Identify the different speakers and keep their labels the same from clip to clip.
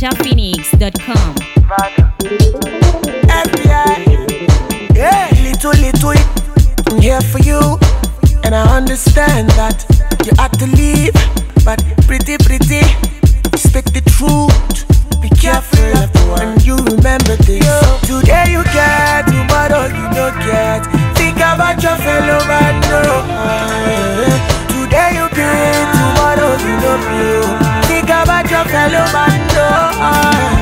Speaker 1: NigerPhoenix.com.
Speaker 2: FBI, yeah, little, I'm here for you, and I understand that you had to leave, but pretty, speak the truth, be careful of the one you remember this. Today you get, tomorrow you don't get, think about your fellow man, no. Today you get, tomorrow you don't be, think about your fellow man, no.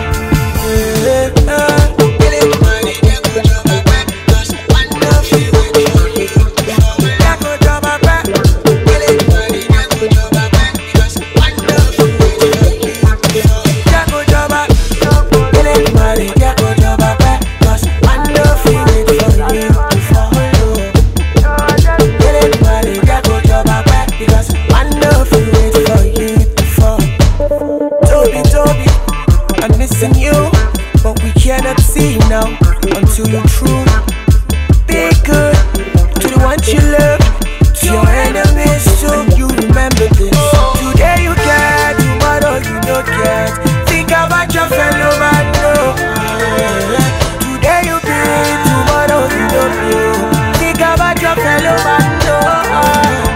Speaker 2: You, but we cannot see now until you're true. Be good to the ones you love, to your enemies too. You remember this. Today you get, tomorrow you don't get. Think about your fellow man, no. Today you get, tomorrow you don't get. Think about your fellow man, no.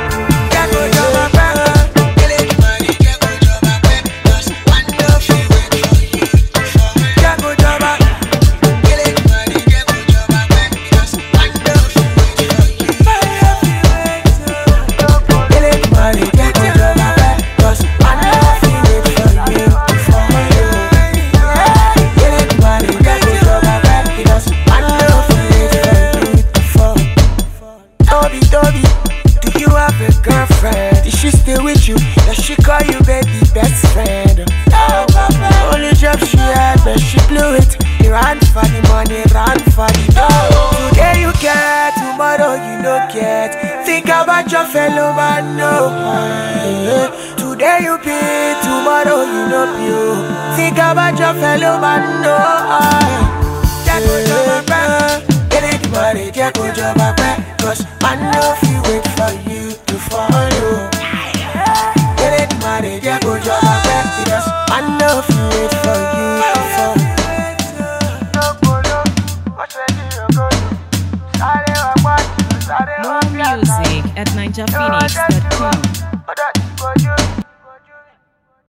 Speaker 2: Do you have a girlfriend? Did she stay with you? Does she call you baby best friend? Only job she had, but she blew it. He ran for the money, ran for the dough. Today you get, tomorrow you don't get. Think about your fellow man, no. Today you be, tomorrow you don't be. Think about your fellow man, no.